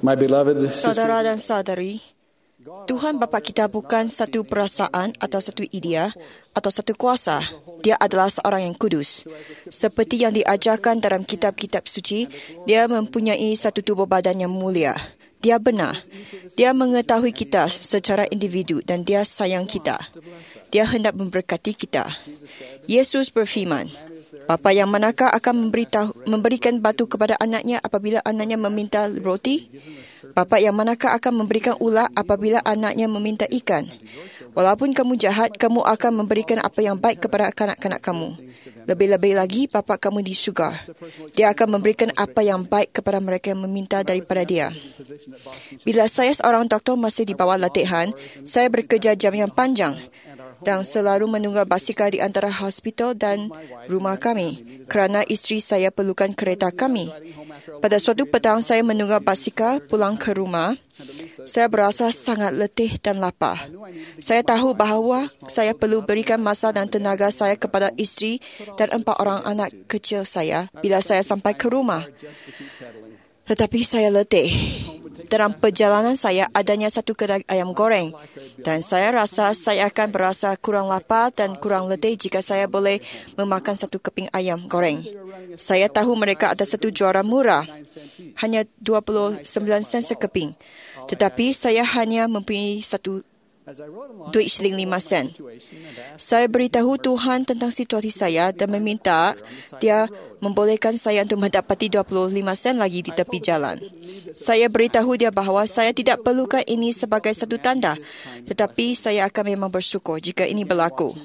My beloved Saudara sister, dan saudari, Tuhan Bapa kita bukan satu perasaan atau satu idea atau satu kuasa. Dia adalah seorang yang kudus. Seperti yang diajarkan dalam kitab-kitab suci, dia mempunyai satu tubuh badan yang mulia. Dia benar. Dia mengetahui kita secara individu dan dia sayang kita. Dia hendak memberkati kita. Yesus berfirman, Bapa yang manakah akan memberikan batu kepada anaknya apabila anaknya meminta roti? Bapa yang manakah akan memberikan ular apabila anaknya meminta ikan? Walaupun kamu jahat, kamu akan memberikan apa yang baik kepada kanak-kanak kamu. Lebih-lebih lagi, Bapa kamu di syurga. Dia akan memberikan apa yang baik kepada mereka yang meminta daripada dia. Bila saya seorang doktor masih di bawah latihan, saya bekerja jam yang panjang dan selalu menunggang basikal di antara hospital dan rumah kami kerana isteri saya perlukan kereta kami. Pada suatu petang saya menunggang basikal pulang ke rumah, saya berasa sangat letih dan lapar. Saya tahu bahawa saya perlu berikan masa dan tenaga saya kepada isteri dan 4 orang anak kecil saya bila saya sampai ke rumah. Tetapi saya letih. Dalam perjalanan saya adanya satu kedai ayam goreng dan saya rasa saya akan berasa kurang lapar dan kurang letih jika saya boleh memakan satu keping ayam goreng. Saya tahu mereka ada satu juara murah, hanya 29 sen sekeping. Tetapi saya hanya mempunyai satu duit shilling 5 sen. Saya beritahu Tuhan tentang situasi saya dan meminta dia membolehkan saya untuk mendapati 25 sen lagi di tepi jalan. Saya beritahu dia bahawa saya tidak perlukan ini sebagai satu tanda, tetapi saya akan memang bersyukur jika ini berlaku.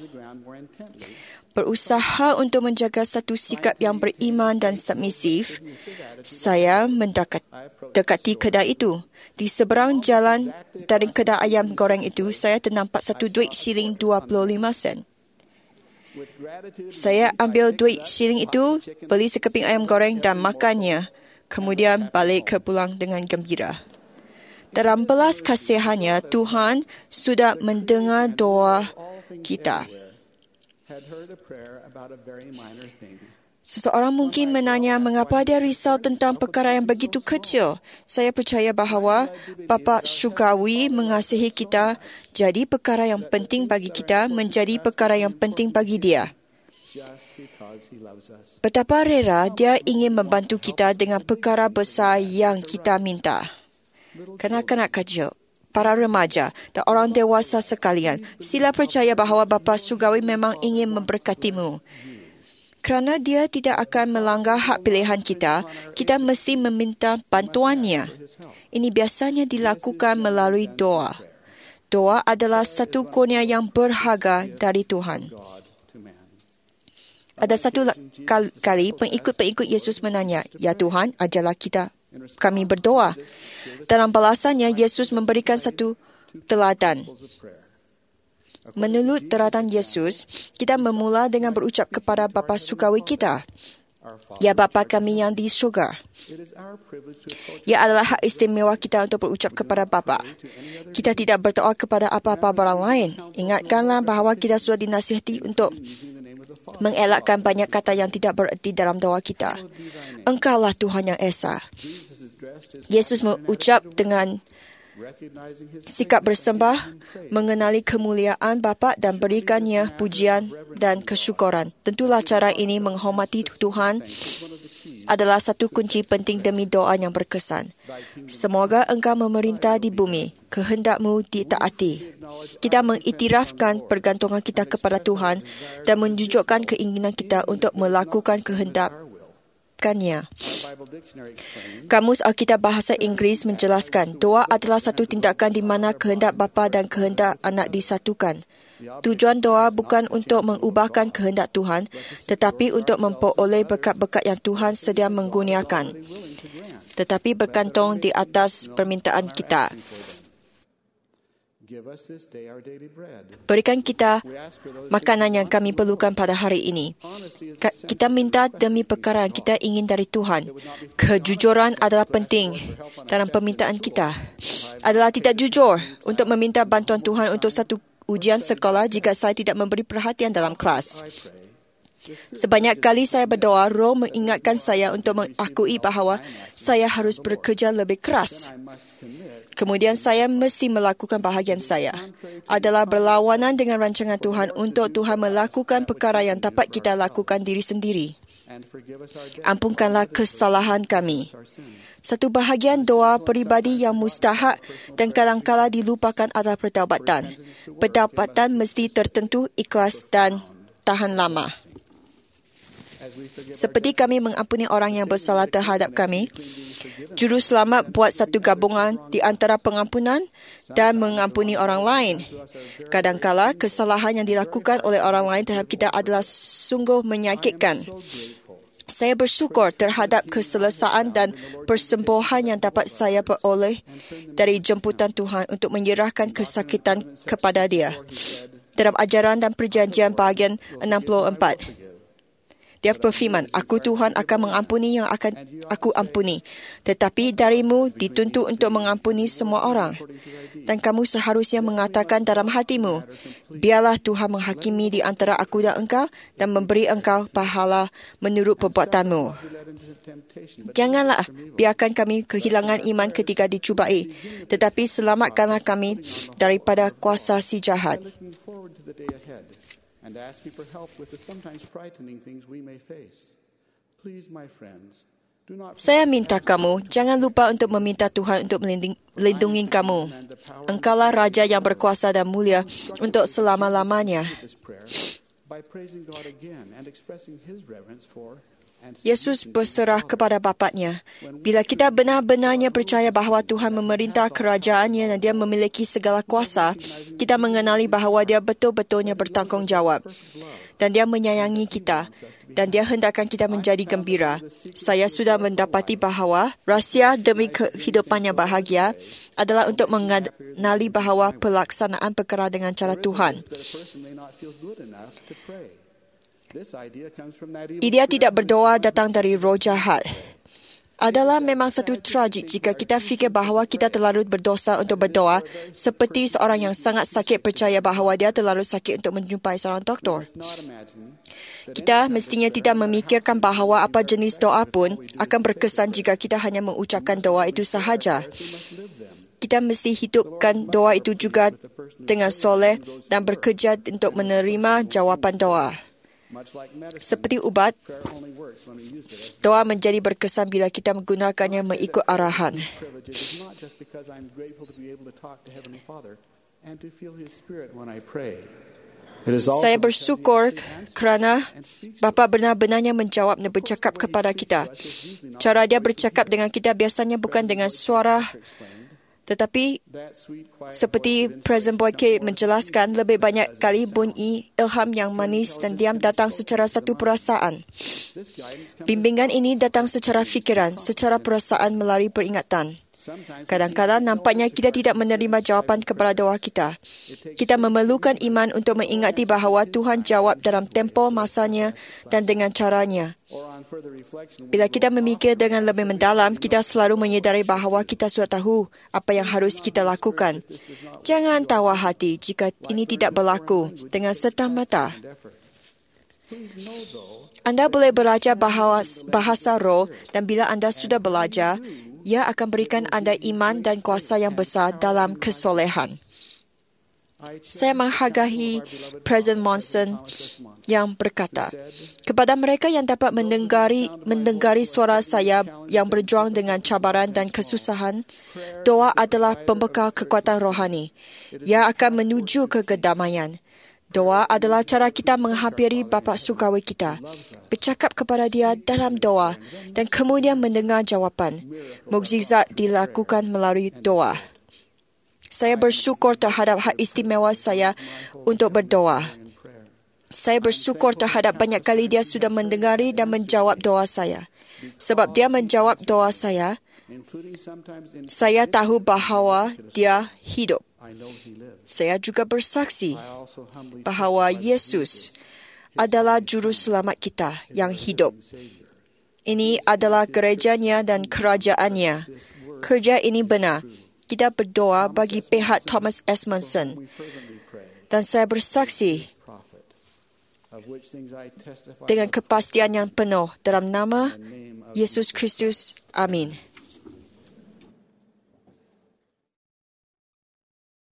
Berusaha untuk menjaga satu sikap yang beriman dan submisif, saya mendekati kedai itu. Di seberang jalan dari kedai ayam goreng itu, saya ternampak satu duit shilling 25 sen. Saya ambil duit shilling itu, beli sekeping ayam goreng dan makannya, kemudian balik ke pulang dengan gembira. Dalam belas kasihannya, Tuhan sudah mendengar doa kita. Seseorang mungkin menanya mengapa dia risau tentang perkara yang begitu kecil. Saya percaya bahawa Bapa Syurgawi mengasihi kita, jadi perkara yang penting bagi kita menjadi perkara yang penting bagi dia. Betapa rela dia ingin membantu kita dengan perkara besar yang kita minta. Kanak-kanak kecil, para remaja dan orang dewasa sekalian, sila percaya bahawa Bapa Syurgawi memang ingin memberkatimu. Kerana dia tidak akan melanggar hak pilihan kita, kita mesti meminta bantuannya. Ini biasanya dilakukan melalui doa. Doa adalah satu kurnia yang berharga dari Tuhan. Ada satu kali pengikut-pengikut Yesus menanya, "Ya Tuhan, ajarlah kami berdoa." Dalam balasannya, Yesus memberikan satu teladan. Menurut teladan Yesus, kita memula dengan berucap kepada Bapa Syurgawi kita, "Ya Bapa kami yang di syurga." Ia adalah hak istimewa kita untuk berucap kepada Bapa. Kita tidak berdoa kepada apa-apa orang lain. Ingatkanlah bahawa kita sudah dinasihati untuk mengelakkan banyak kata yang tidak bererti dalam doa kita. Engkaulah Tuhan yang Esa. Yesus mengucap dengan sikap bersembah, mengenali kemuliaan Bapa dan berikannya pujian dan kesyukuran. Tentulah cara ini menghormati Tuhan adalah satu kunci penting demi doa yang berkesan. Semoga Engkau memerintah di bumi, kehendak-Mu ditaati. Kita mengiktirafkan pergantungan kita kepada Tuhan dan menunjukkan keinginan kita untuk melakukan kehendak-Nya. Kamus Alkitab Bahasa Inggeris menjelaskan, doa adalah satu tindakan di mana kehendak bapa dan kehendak anak disatukan. Tujuan doa bukan untuk mengubahkan kehendak Tuhan, tetapi untuk memperoleh berkat-berkat yang Tuhan sedia mengurniakan, tetapi bergantung di atas permintaan kita. Berikan kita makanan yang kami perlukan pada hari ini. Kita minta demi perkara yang kita ingin dari Tuhan. Kejujuran adalah penting dalam permintaan kita. Adalah tidak jujur untuk meminta bantuan Tuhan untuk satu ujian sekolah jika saya tidak memberi perhatian dalam kelas. Sebanyak kali saya berdoa, Roh mengingatkan saya untuk mengakui bahawa saya harus bekerja lebih keras. Kemudian saya mesti melakukan bahagian saya. Adalah berlawanan dengan rancangan Tuhan untuk Tuhan melakukan perkara yang dapat kita lakukan diri sendiri. Ampunkanlah kesalahan kami. Satu bahagian doa peribadi yang mustahak dan kadang-kala dilupakan adalah pertaubatan. Pertaubatan mesti tertentu, ikhlas dan tahan lama. Seperti kami mengampuni orang yang bersalah terhadap kami, Juru Selamat buat satu gabungan di antara pengampunan dan mengampuni orang lain. Kadang-kala kesalahan yang dilakukan oleh orang lain terhadap kita adalah sungguh menyakitkan. Saya bersyukur terhadap keselesaan dan persembuhan yang dapat saya peroleh dari jemputan Tuhan untuk menyerahkan kesakitan kepada Dia. Dalam ajaran dan perjanjian bahagian 64, Dia berfirman, Aku Tuhan akan mengampuni yang akan aku ampuni. Tetapi darimu dituntut untuk mengampuni semua orang. Dan kamu seharusnya mengatakan dalam hatimu, biarlah Tuhan menghakimi di antara aku dan engkau dan memberi engkau pahala menurut perbuatanmu. Janganlah biarkan kami kehilangan iman ketika dicubai, tetapi selamatkanlah kami daripada kuasa si jahat. And asking for help with the sometimes frightening things we may face. Please, my friends, do not... Saya minta kamu, jangan lupa untuk meminta Tuhan untuk melindungi kamu. Engkaulah Raja yang berkuasa dan mulia untuk selama-lamanya. By praising God again and expressing His reverence for Yesus berserah kepada Bapanya. Bila kita benar-benarnya percaya bahawa Tuhan memerintah kerajaannya dan Dia memiliki segala kuasa, kita mengenali bahawa Dia betul-betulnya bertanggungjawab. Dan Dia menyayangi kita. Dan Dia hendakkan kita menjadi gembira. Saya sudah mendapati bahawa rahsia demi kehidupan yang bahagia adalah untuk mengenali bahawa pelaksanaan perkara dengan cara Tuhan. Idea tidak berdoa datang dari roh jahat. Adalah memang satu tragik jika kita fikir bahawa kita terlalu berdosa untuk berdoa, seperti seorang yang sangat sakit percaya bahawa dia terlalu sakit untuk menjumpai seorang doktor. Kita mestinya tidak memikirkan bahawa apa jenis doa pun akan berkesan jika kita hanya mengucapkan doa itu sahaja. Kita mesti hidupkan doa itu juga dengan soleh dan bekerja untuk menerima jawapan doa. Seperti ubat, doa menjadi berkesan bila kita menggunakannya mengikut arahan. Saya bersyukur kerana Bapa benar-benarnya menjawab dan bercakap kepada kita. Cara Dia bercakap dengan kita biasanya bukan dengan suara, tetapi seperti Presiden Boyke menjelaskan, lebih banyak kali bunyi ilham yang manis dan diam datang secara satu perasaan. Bimbingan ini datang secara fikiran, secara perasaan melalui peringatan. Kadang-kadang nampaknya kita tidak menerima jawapan kepada doa kita. Kita memerlukan iman untuk mengingati bahawa Tuhan jawab dalam tempoh masanya dan dengan caranya. Bila kita memikir dengan lebih mendalam, kita selalu menyedari bahawa kita sudah tahu apa yang harus kita lakukan. Jangan tawar hati jika ini tidak berlaku dengan serta-merta. Anda boleh belajar bahasa roh dan bila anda sudah belajar, Ia akan berikan anda iman dan kuasa yang besar dalam kesolehan. Saya menghargai Presiden Monson yang berkata, kepada mereka yang dapat mendengari suara saya yang berjuang dengan cabaran dan kesusahan, doa adalah pembekal kekuatan rohani. Ia akan menuju ke kedamaian. Doa adalah cara kita menghampiri Bapa Surgawi kita, bercakap kepada Dia dalam doa dan kemudian mendengar jawapan. Mukjizat dilakukan melalui doa. Saya bersyukur terhadap hak istimewa saya untuk berdoa. Saya bersyukur terhadap banyak kali Dia sudah mendengari dan menjawab doa saya. Sebab Dia menjawab doa saya tahu bahawa Dia hidup. Saya juga bersaksi bahawa Yesus adalah Juru Selamat kita yang hidup. Ini adalah gerejanya dan kerajaannya. Kerja ini benar. Kita berdoa bagi pihak Thomas S. Monson. Dan saya bersaksi of which things I testify dengan kepastian yang penuh dalam nama Yesus Kristus. Amin.